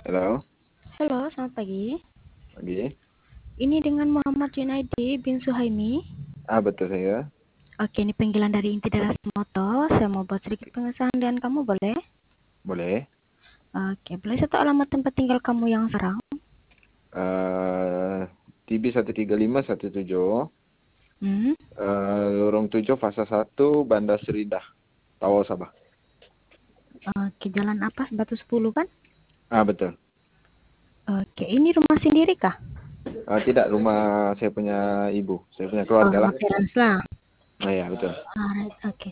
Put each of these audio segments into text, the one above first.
Halo, Halo, selamat pagi. pagi. Ini dengan Muhammad Junaidi bin Suhaimi. Betul saya. Oke, ini panggilan dari Inti Daras Moto. Saya mau buat sedikit pengesahan dengan kamu, boleh? Boleh. Oke, boleh satu alamat tempat tinggal kamu yang sekarang? TB 13517, Hmm? Lorong 7, Fasa 1, Bandar Seridah, Tawau, Sabah. Oke, jalan apa? Batu 10 kan? Betul. Oke, ini rumah sendiri kah? Tidak, rumah saya punya ibu. Saya punya Oh, keluarga lah. rumah parents lah. Ya, betul. Alright, oke.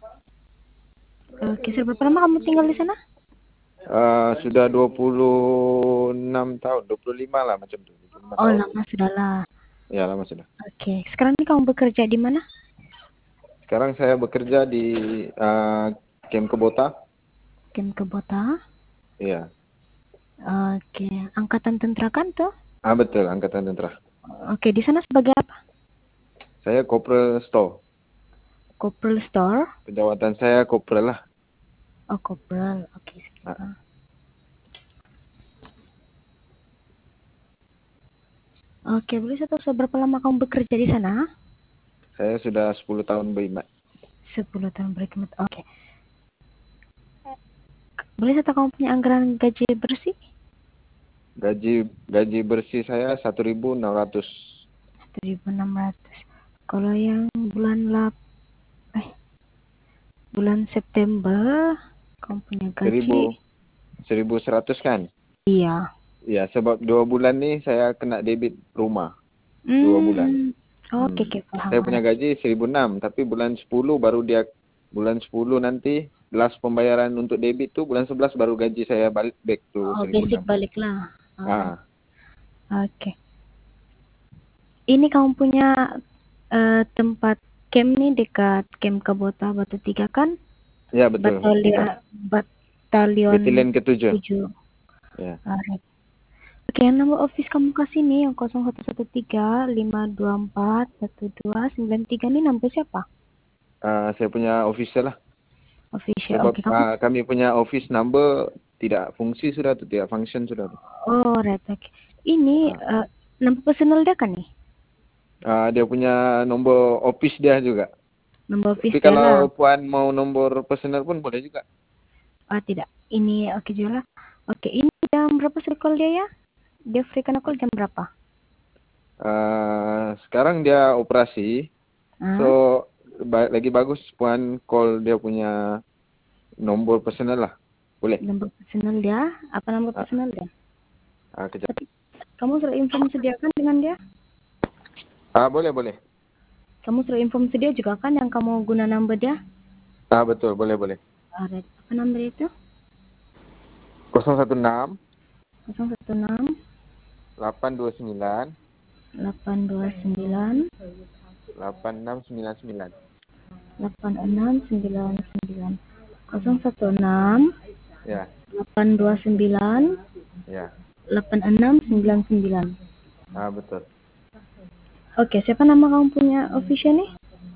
Oke, sudah berapa lama kamu tinggal di sana? Sudah 26 tahun, 25 lah macam itu. 25 Oh, tahun. lama sudah lah. Ya, lama sudah. Oke, sekarang ini kamu bekerja di mana? Sekarang saya bekerja di Kem Kebota. Kem Kebota. Iya. Oke, angkatan tentara kan tuh? Betul, Angkatan Tentara. Oke, di sana sebagai apa? Saya Kopral Store. Corporal Store. Penjawatan saya Kopral lah. Oh, Corporal. Oke, Ah, sebentar. Oke, boleh saya tahu seberapa lama kamu bekerja di sana? Saya sudah 10 tahun beriman. 10 tahun berkhidmat. Oke. Boleh saya tahu kamu punya anggaran gaji bersih? Gaji bersih saya 1.600. 1.600. Kalau yang bulan September kamu punya gaji? 1.100 kan? Iya. Ya, sebab 2 bulan nih saya kena debit rumah. 2 bulan. Hmm. Oke, oke, paham. Saya punya gaji 1.600, tapi bulan 10 baru bulan 10 nanti last pembayaran untuk debit tuh bulan 11 baru gaji saya balik back tuh Oh, basic 1.600. baliklah. Alright. Ah, Oke. Ini kamu punya tempat camp nih dekat Camp Kabota Batu 3 kan? ya betul. Dekat Batalion Betilian ke-7. 7. Ya. Alright. Oke, nomor office kamu kasih nih yang 0113 524 12 93 ini nomor siapa? Saya punya official lah. Official. Sebab Oke, kamu. kami punya office number tidak fungsi sudah tuh, tidak function sudah tuh. Oh, right. Oke. Ini Ah, nomor personal dia kan nih? dia punya nomor office dia juga. Nomor Tapi office dia lah. kalau Puan mau nomor personal pun boleh juga. Tidak. Ini oke juga lah. Oke, ini jam berapa sih call dia ya? Dia free kan aku jam berapa? Sekarang dia operasi, so Hah? lagi bagus Puan call dia punya nomor personal lah. Boleh. Nomor personal dia? Apa nomor Ah, personal dia? Kejap. Tapi kamu sudah inform sediakan dengan dia? Boleh, boleh. Kamu sudah inform sedia juga kan yang kamu guna number dia? Betul, boleh, boleh. Alright. Apa number itu? 016 016 829 829 8699. 8699 016 Ya, 829 ya. 8699. Betul. Oke, siapa nama kamu punya official nih?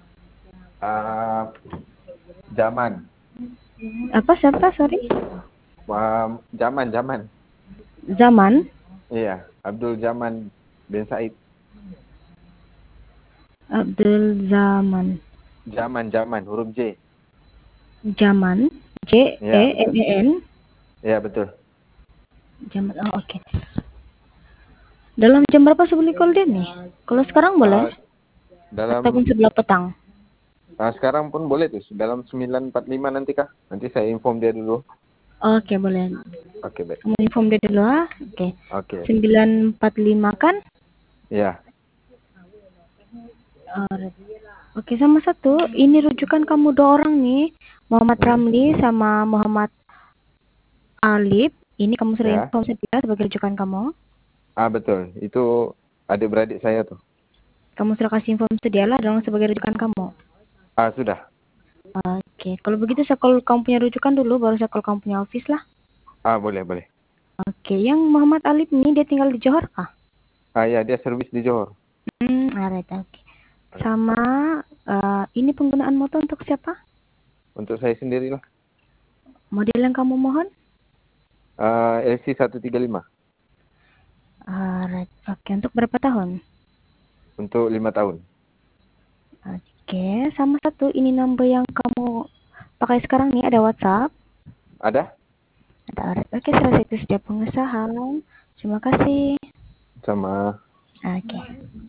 Zaman. Apa siapa? Sorry. Zaman. Zaman. Iya, Abdul Zaman bin Said. Abdul Zaman. Zaman, huruf J. Zaman. Iya, betul. JEMAN. Iya, betul. Zaman. Oh, oke. Dalam jam berapa sebelum call dia nih? Kalau sekarang boleh? Ataupun Dalam sebelah petang? sekarang pun boleh tuh, dalam 9.45 nanti kah? Nanti saya inform dia dulu. Oke, boleh. Oke, baik. Kamu inform dia dulu ah. Oke. Oke. 945 kan? Iya. Alright. Oke, sama satu. Ini rujukan kamu 2 orang nih. Muhammad Ramli sama Muhammad Alif. Ini kamu sudah Ya. inform sedia sebagai rujukan kamu. Betul. Itu adik-beradik saya tuh. Kamu sudah kasih inform sedia lah dong sebagai rujukan kamu. Sudah. Oke, kalau begitu saya call kamu punya rujukan dulu, baru saya call kamu punya office lah. Boleh, boleh. Oke, yang Muhammad Alif ini dia tinggal di Johor kah? Ya, dia servis di Johor. Alright, oke. Sama ini penggunaan motor untuk siapa? Untuk saya sendirilah. Model yang kamu mohon? LC 135. Oke, untuk berapa tahun? Untuk 5 tahun. Oke, sama satu, ini nomor yang kamu pakai sekarang nih, ada WhatsApp? Ada? Ada. Oke, saya situs dia pengusaha. Terima kasih. Sama. Oke.